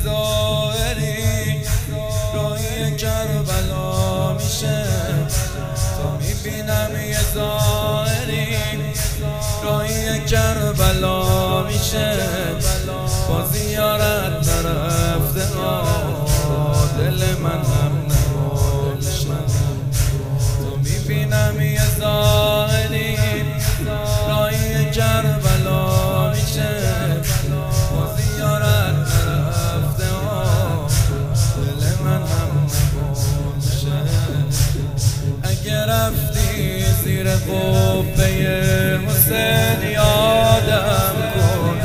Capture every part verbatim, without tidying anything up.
زائری راهی کربلا میشه، تا میبینم یه زائری راهی کربلا میشه، با زیارت نرفته دل من هم نباشه. تو میبینم یه زائری راهی کربلا میشه، با زیارت نرفته دل من هم نباشه. اگه رفتی زیر قبه حسین یادم کن،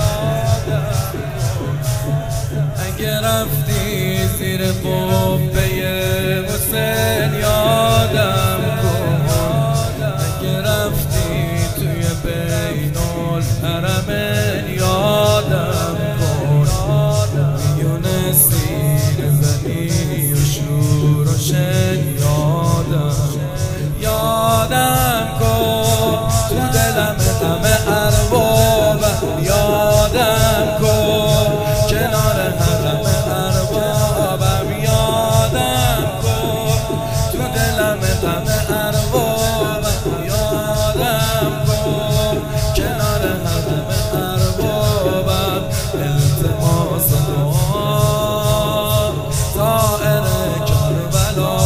اگه رفتی زیر قبه حسین یادم کن، اگه رفتی توی بین الحرمین یادم کن، میونستی نزنی و شور و شن یادم یادم کن، تو دلم غم اربابم یادم کن، کنار حرم اربابم یادم کن، تو دلم غم اربابم یادم کن، کنار حرم اربابم. التماس دعا زائر کربلا،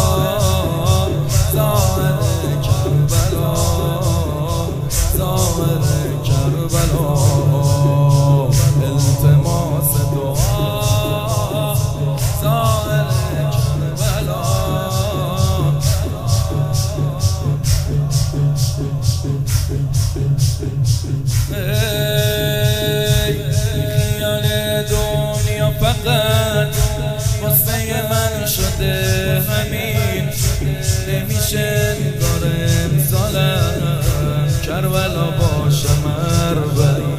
زائر کربلا، زائر کربلا. التماس دعا زائر کربلا. خیال دنیا فقط واسه من شده همین، نمیشه انگار امسالم کربلا باشم اربعین.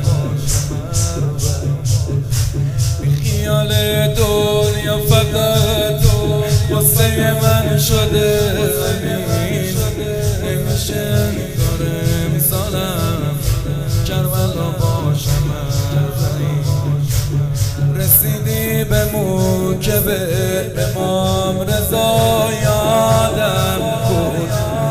خیال دنیا فقط واسه من شده همین، نمیشه انگار امسالم کربلا باشم اربعین. رسیدی به موکب امام رضا یادم کن،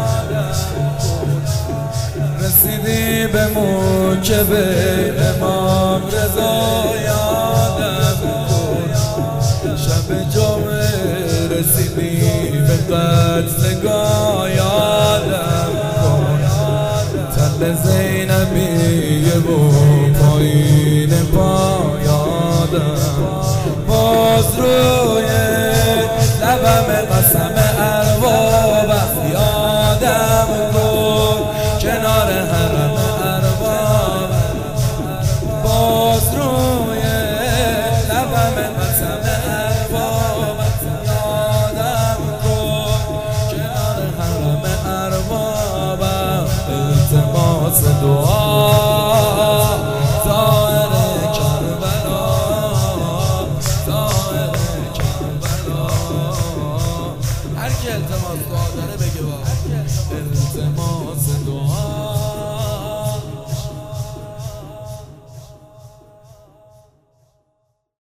رسیدی به موکب امام رضا یادم کن، شب جمعه رسیدی به قتلگاه یادم کن، تل زینبیه و پایین پا یادم، باز روی لبم قسم اربابم یادم کن، کنار حرم اربابم، باز روی لبم قسم اربابم یادم کن، کنار حرم اربابم. التماس دعا زائر کربلا، زائر کربلا. هر که التماس دعا داره بگه با التماس